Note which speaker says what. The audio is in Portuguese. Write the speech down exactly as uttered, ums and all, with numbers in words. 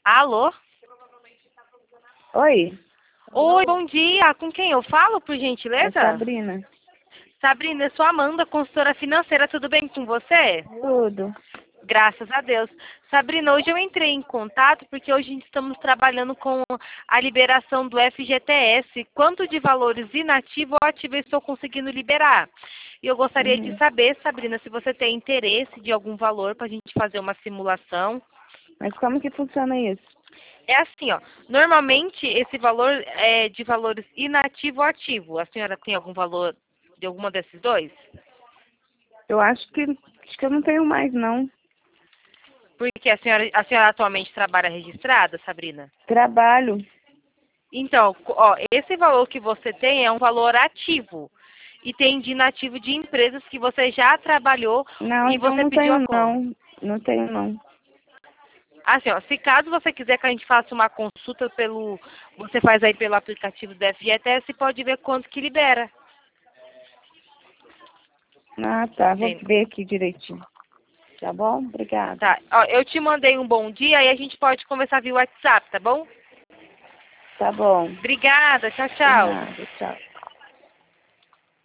Speaker 1: Alô?
Speaker 2: Oi,
Speaker 1: Oi, bom dia. Com quem eu falo, por
Speaker 2: é
Speaker 1: gentileza?
Speaker 2: Sabrina.
Speaker 1: Sabrina, eu sou a Amanda, consultora financeira. Tudo bem com você?
Speaker 2: Tudo.
Speaker 1: Graças a Deus. Sabrina, hoje eu entrei em contato porque hoje estamos trabalhando com a liberação do F G T S. Quanto de valores inativo ou ativo eu estou conseguindo liberar? E eu gostaria de
Speaker 2: Uhum.
Speaker 1: saber, Sabrina, se você tem interesse de algum valor para a gente fazer uma simulação.
Speaker 2: Mas como que funciona isso?
Speaker 1: É assim, ó. Normalmente esse valor é de valores inativo ou ativo. A senhora tem algum valor de alguma desses dois?
Speaker 2: Eu acho que acho que eu não tenho mais, não.
Speaker 1: Porque a senhora, a senhora atualmente trabalha registrada, Sabrina?
Speaker 2: Trabalho.
Speaker 1: Então, co- ó, esse valor que você tem é um valor ativo. E tem de inativo de empresas que você já trabalhou
Speaker 2: Não,
Speaker 1: e
Speaker 2: então
Speaker 1: você
Speaker 2: não
Speaker 1: pediu a
Speaker 2: tenho,
Speaker 1: conta.
Speaker 2: não. Não tenho, não.
Speaker 1: Assim, ó, se caso você quiser que a gente faça uma consulta pelo, você faz aí pelo aplicativo do F G T S, pode ver quanto que libera.
Speaker 2: Ah, tá. Vou
Speaker 1: Entende?
Speaker 2: ver aqui direitinho. Tá bom? Obrigada.
Speaker 1: Tá, ó, eu te mandei um bom dia e a gente pode conversar via WhatsApp, tá bom?
Speaker 2: Tá bom.
Speaker 1: Obrigada, tchau,
Speaker 2: De
Speaker 1: tchau.
Speaker 2: nada. Tchau.